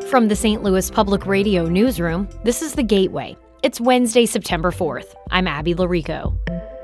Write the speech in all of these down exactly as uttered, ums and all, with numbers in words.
From the Saint Louis Public Radio newsroom, this is The Gateway. It's Wednesday, September fourth. I'm Abby Larico.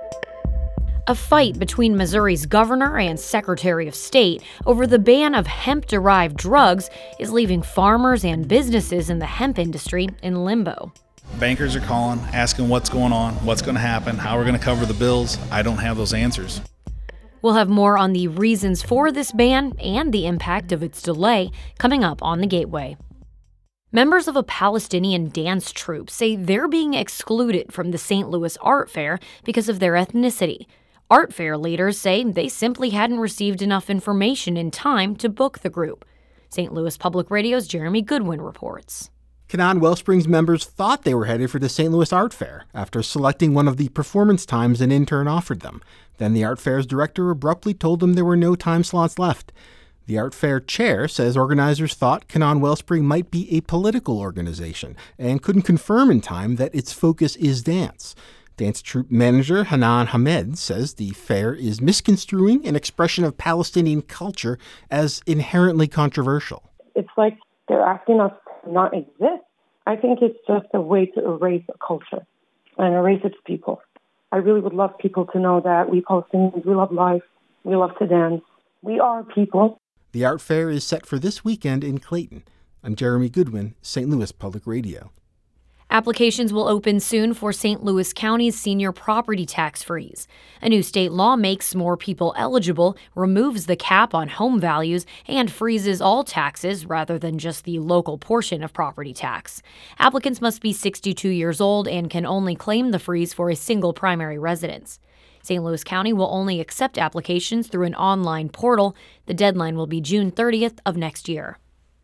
A fight between Missouri's governor and Secretary of State over the ban of hemp-derived drugs is leaving farmers and businesses in the hemp industry in limbo. Bankers are calling, asking what's going on, what's going to happen, how we're going to cover the bills. I don't have those answers. We'll have more on the reasons for this ban and the impact of its delay coming up on The Gateway. Members of a Palestinian dance troupe say they're being excluded from the Saint Louis Art Fair because of their ethnicity. Art Fair leaders say they simply hadn't received enough information in time to book the group. Saint Louis Public Radio's Jeremy Goodwin reports. Canaan Wellsprings members thought they were headed for the Saint Louis Art Fair after selecting one of the performance times an intern offered them. Then the art fair's director abruptly told them there were no time slots left. The art fair chair says organizers thought Canaan Wellspring might be a political organization and couldn't confirm in time that its focus is dance. Dance troupe manager Hanan Hamed says the fair is misconstruing an expression of Palestinian culture as inherently controversial. It's like they're asking us to not exist. I think it's just a way to erase a culture and erase its people. I really would love people to know that we Palestinians, we love life, we love to dance. We are people. The art fair is set for this weekend in Clayton. I'm Jeremy Goodwin, Saint Louis Public Radio. Applications will open soon for Saint Louis County's senior property tax freeze. A new state law makes more people eligible, removes the cap on home values, and freezes all taxes rather than just the local portion of property tax. Applicants must be sixty-two years old and can only claim the freeze for a single primary residence. Saint Louis County will only accept applications through an online portal. The deadline will be June thirtieth of next year.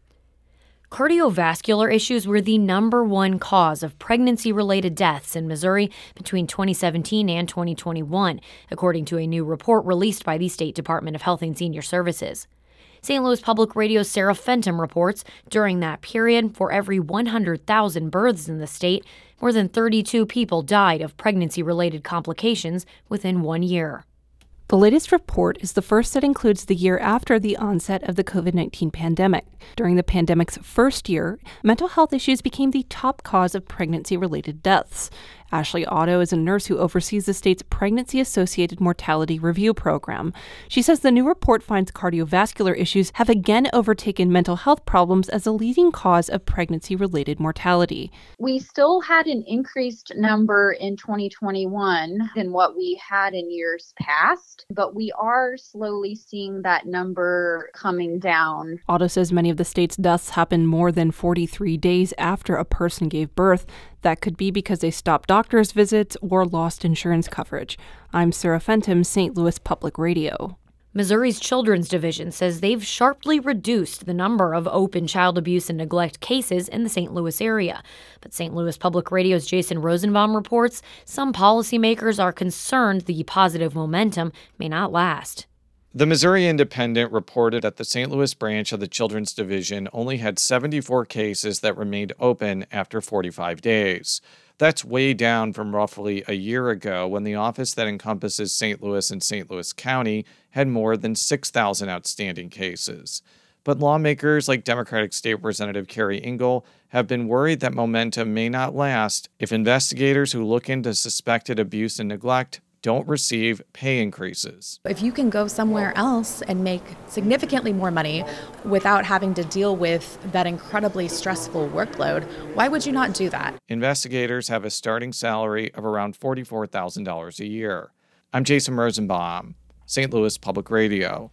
Cardiovascular issues were the number one cause of pregnancy-related deaths in Missouri between twenty seventeen and twenty twenty-one, according to a new report released by the State Department of Health and Senior Services. Saint Louis Public Radio's Sarah Fenton reports during that period, for every one hundred thousand births in the state, more than thirty-two people died of pregnancy-related complications within one year. The latest report is the first that includes the year after the onset of the covid nineteen pandemic. During the pandemic's first year, mental health issues became the top cause of pregnancy-related deaths. Ashley Otto is a nurse who oversees the state's pregnancy-associated mortality review program. She says the new report finds cardiovascular issues have again overtaken mental health problems as a leading cause of pregnancy-related mortality. We still had an increased number in twenty twenty-one than what we had in years past, but we are slowly seeing that number coming down. Otto says many of the state's deaths happen more than forty-three days after a person gave birth. That could be because they stopped doctor's visits or lost insurance coverage. I'm Sarah Fenton, Saint Louis Public Radio. Missouri's Children's Division says they've sharply reduced the number of open child abuse and neglect cases in the Saint Louis area. But Saint Louis Public Radio's Jason Rosenbaum reports some policymakers are concerned the positive momentum may not last. The Missouri Independent reported that the Saint Louis branch of the Children's Division only had seventy-four cases that remained open after forty-five days. That's way down from roughly a year ago when the office that encompasses Saint Louis and Saint Louis County had more than six thousand outstanding cases. But lawmakers like Democratic State Representative Carrie Engel have been worried that momentum may not last if investigators who look into suspected abuse and neglect don't receive pay increases. If you can go somewhere else and make significantly more money without having to deal with that incredibly stressful workload, why would you not do that? Investigators have a starting salary of around forty-four thousand dollars a year. I'm Jason Rosenbaum, Saint Louis Public Radio.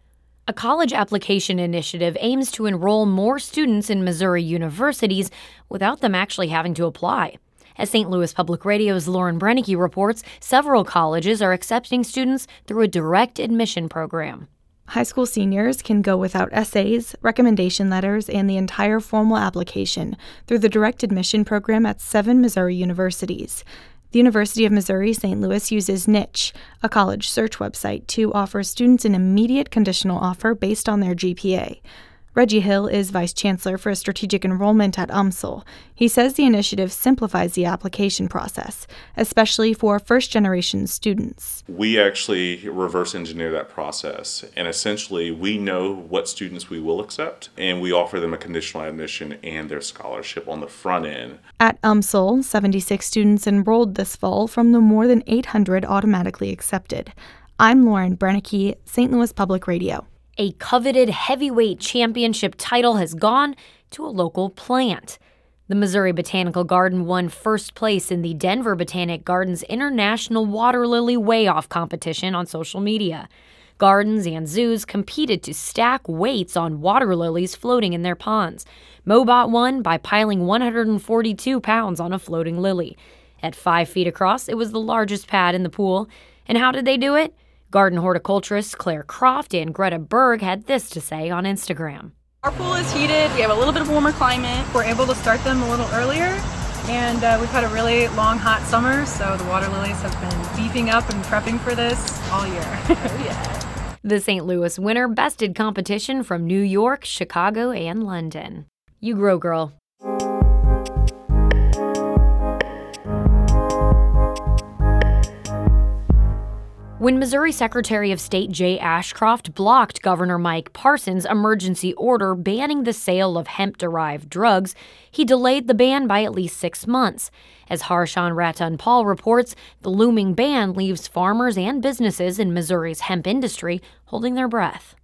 A college application initiative aims to enroll more students in Missouri universities without them actually having to apply. As Saint Louis Public Radio's Lauren Brennicke reports, several colleges are accepting students through a direct admission program. High school seniors can go without essays, recommendation letters, and the entire formal application through the direct admission program at seven Missouri universities. The University of Missouri Saint Louis uses Niche, a college search website, to offer students an immediate conditional offer based on their G P A. Reggie Hill is Vice Chancellor for Strategic Enrollment at U M S L. He says the initiative simplifies the application process, especially for first-generation students. We actually reverse engineer that process, and essentially we know what students we will accept, and we offer them a conditional admission and their scholarship on the front end. At U M S L, seventy-six students enrolled this fall from the more than eight hundred automatically accepted. I'm Lauren Brennicky, Saint Louis Public Radio. A coveted heavyweight championship title has gone to a local plant. The Missouri Botanical Garden won first place in the Denver Botanic Gardens International Water Lily Weigh-Off competition on social media. Gardens and zoos competed to stack weights on water lilies floating in their ponds. Mobot won by piling one hundred forty-two pounds on a floating lily. At five feet across, it was the largest pad in the pool. And how did they do it? Garden horticulturists Claire Croft and Greta Berg had this to say on Instagram. Our pool is heated. We have a little bit of warmer climate. We're able to start them a little earlier. And uh, we've had a really long, hot summer, so the water lilies have been beefing up and prepping for this all year. Yeah. The Saint Louis winner bested competition from New York, Chicago, and London. You grow, girl. When Missouri Secretary of State Jay Ashcroft blocked Governor Mike Parson's emergency order banning the sale of hemp-derived drugs, he delayed the ban by at least six months. As Harshan Ratanpal reports, the looming ban leaves farmers and businesses in Missouri's hemp industry holding their breath.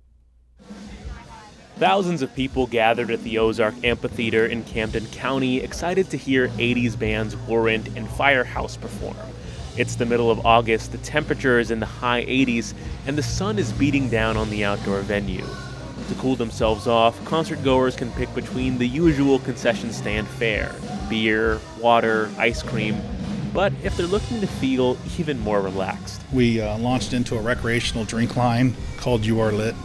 Thousands of people gathered at the Ozark Amphitheater in Camden County, excited to hear eighties bands Warrant and Firehouse perform. It's the middle of August, the temperature is in the high eighties, and the sun is beating down on the outdoor venue. To cool themselves off, concertgoers can pick between the usual concession stand fare: beer, water, ice cream. But if they're looking to feel even more relaxed, We uh, launched into a recreational drink line called You Are Lit.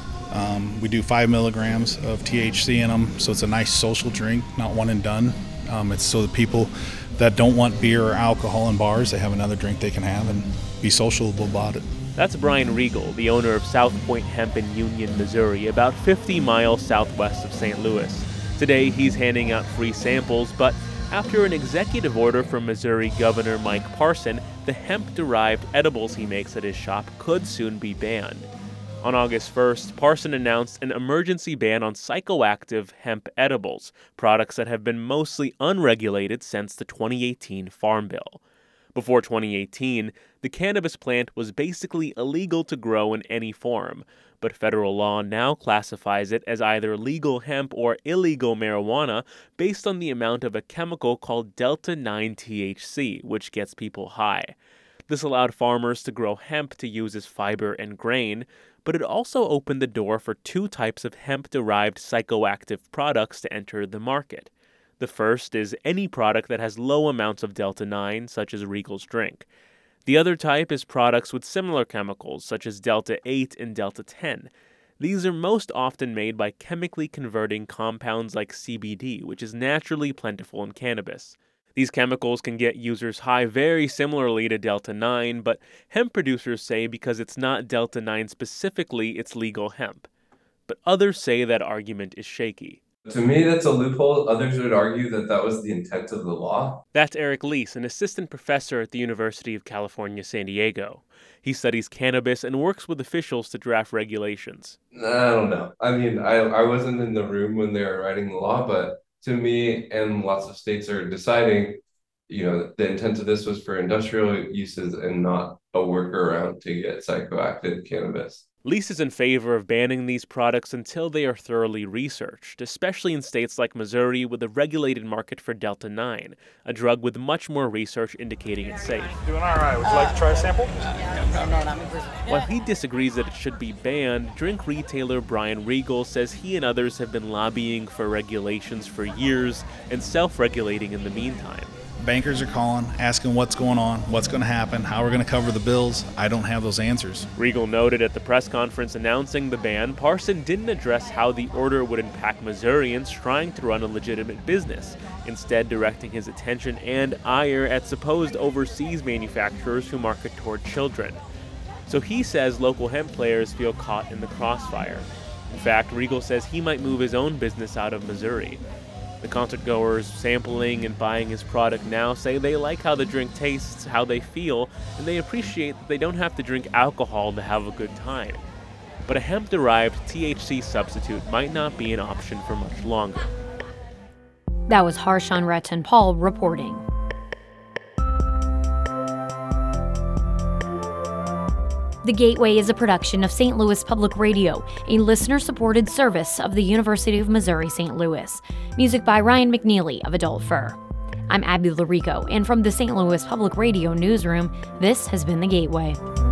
Um, we do five milligrams of T H C in them, so it's a nice social drink, not one and done. Um, it's so the people that don't want beer or alcohol in bars, they have another drink they can have and be sociable about it. That's Brian Regal, the owner of South Point Hemp in Union, Missouri, about fifty miles southwest of Saint Louis. Today, he's handing out free samples, but after an executive order from Missouri Governor Mike Parson, the hemp-derived edibles he makes at his shop could soon be banned. On August first, Parson announced an emergency ban on psychoactive hemp edibles, products that have been mostly unregulated since the twenty eighteen Farm Bill. Before twenty eighteen, the cannabis plant was basically illegal to grow in any form, but federal law now classifies it as either legal hemp or illegal marijuana based on the amount of a chemical called delta nine T H C, which gets people high. This allowed farmers to grow hemp to use as fiber and grain, but it also opened the door for two types of hemp-derived psychoactive products to enter the market. The first is any product that has low amounts of delta nine, such as Regal's drink. The other type is products with similar chemicals, such as delta eight and delta ten. These are most often made by chemically converting compounds like C B D, which is naturally plentiful in cannabis. These chemicals can get users high very similarly to delta nine, but hemp producers say because it's not delta nine specifically, it's legal hemp. But others say that argument is shaky. To me, that's a loophole. Others would argue that that was the intent of the law. That's Eric Leese, an assistant professor at the University of California, San Diego. He studies cannabis and works with officials to draft regulations. I don't know. I mean, I, I wasn't in the room when they were writing the law, but to me, and lots of states are deciding, you know, the intent of this was for industrial uses and not a workaround to get psychoactive cannabis. Lease is in favor of banning these products until they are thoroughly researched, especially in states like Missouri with a regulated market for delta nine, a drug with much more research indicating it's safe. Doing all right. Would you like to try a sample? While he disagrees that it should be banned, drink retailer Brian Regal says he and others have been lobbying for regulations for years and self-regulating in the meantime. Bankers are calling, asking what's going on, what's going to happen, how we're going to cover the bills. I don't have those answers. Regal noted at the press conference announcing the ban, Parson didn't address how the order would impact Missourians trying to run a legitimate business, instead directing his attention and ire at supposed overseas manufacturers who market toward children. So he says local hemp players feel caught in the crossfire. In fact, Regal says he might move his own business out of Missouri. The concert goers sampling and buying his product now say they like how the drink tastes, how they feel, and they appreciate that they don't have to drink alcohol to have a good time. But a hemp-derived T H C substitute might not be an option for much longer. That was Harshan Ratan-Paul reporting. The Gateway is a production of Saint Louis Public Radio, a listener-supported service of the University of Missouri-Saint Louis. Music by Ryan McNeely of Adult Fur. I'm Abby Larico, and from the Saint Louis Public Radio newsroom, this has been The Gateway.